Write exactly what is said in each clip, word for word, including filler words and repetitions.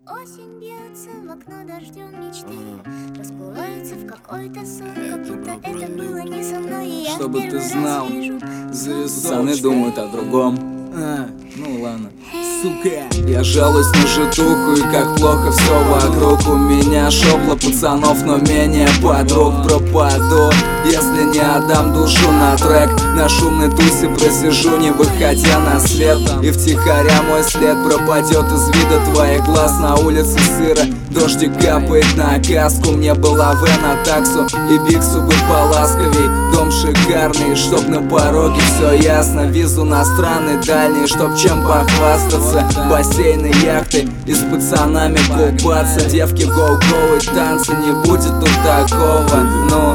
Осень бьется в окно дождем мечты, расплываются в какой-то сон, как будто это было не со мной, и я Чтобы в первый ты знал, раз вижу пацаны думают о другом. А, ну ладно. Сука, я жалуюсь на житуху и как плохо все вокруг. У меня шобло пацанов, но менее подруг. Пропаду, если не отдам душу на трек. На шумной тусе просижу, не выходя на след. И втихаря мой след пропадет из вида твоих глаз. На улице сыро, дождик капает на каску. Мне была в на таксу и биксу бы поласковей. Дом шикарный, чтоб на пороге все ясно. Визу на страны дальние, чтоб чем похвастаться. Бассейны, яхты и с пацанами купаться. Девки гоу-гоу и танцы, не будет тут такого.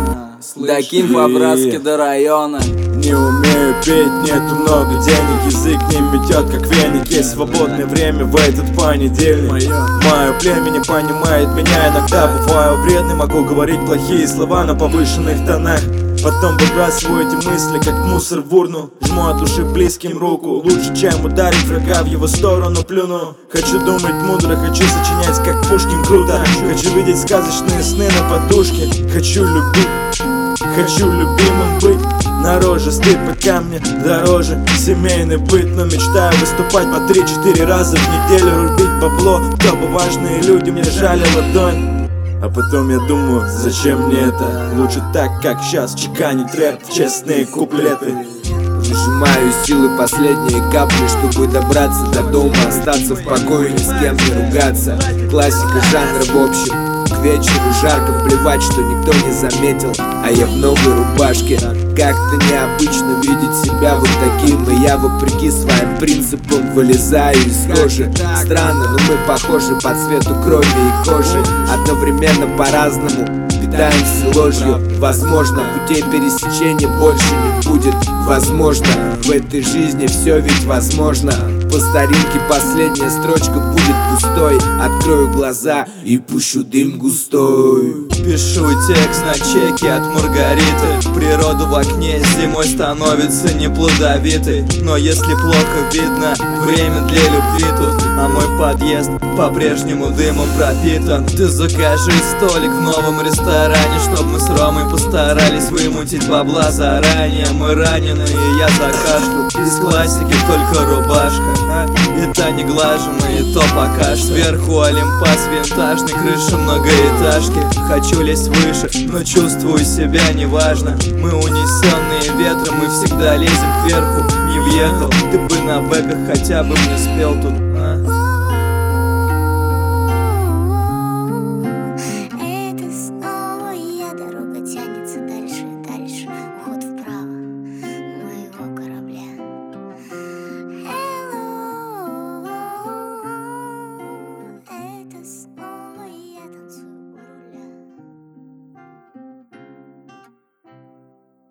Ну, докинь по-братски до района. Не умею петь, нету много денег, язык не метет, как веник. Есть свободное время в этот понедельник. Мое племя не понимает меня, иногда бываю вредный. Могу говорить плохие слова на повышенных тонах. Потом выбрасываю эти мысли, как мусор в урну. Жму от души близким руку. Лучше, чем ударить врага, в его сторону плюну. Хочу думать мудро, хочу сочинять, как Пушкин, круто. Хочу видеть сказочные сны на подушке. Хочу любить, хочу любимым быть. На роже стыд по камне дороже, семейный быт. Но мечтаю выступать по три-четыре раза в неделю, рубить бабло, чтобы важные люди мне жали ладонь. А потом я думаю, зачем мне это? Лучше так, как сейчас, чеканить рэп, честные куплеты. Выжимаю силы последние капли, чтобы добраться до дома, остаться в покое, ни с кем не ругаться. Классика жанра в общем. К вечеру жарко, плевать, что никто не заметил, а я в новой рубашке. Как-то необычно видеть себя вот таким, и я вопреки своим принципам вылезаю из кожи. Странно, но мы похожи по цвету крови и кожи. Одновременно по-разному питаемся ложью. Возможно, путей пересечения больше не будет. Возможно, в этой жизни все ведь возможно. По старинке последняя строчка будет пустой. Открою глаза и пущу дым густой. Пишу текст на чеке от Маргариты. Природа в окне зимой становится неплодовитой. Но если плохо видно, время для любви тут. А мой подъезд по-прежнему дымом пропитан. Ты закажи столик в новом ресторане, чтоб мы с Ромой постарались вымутить бабла заранее. Мы ранены, и я закашлю. Из классики только рубашка, и та не глажена, и то пока ж. Сверху Олимпас винтажный, крыша многоэтажки. Хочу лезть выше, но чувствую себя неважно. Мы унесенные ветром, мы всегда лезем кверху. Не въехал, ты бы на бэках хотя бы мне спел тут.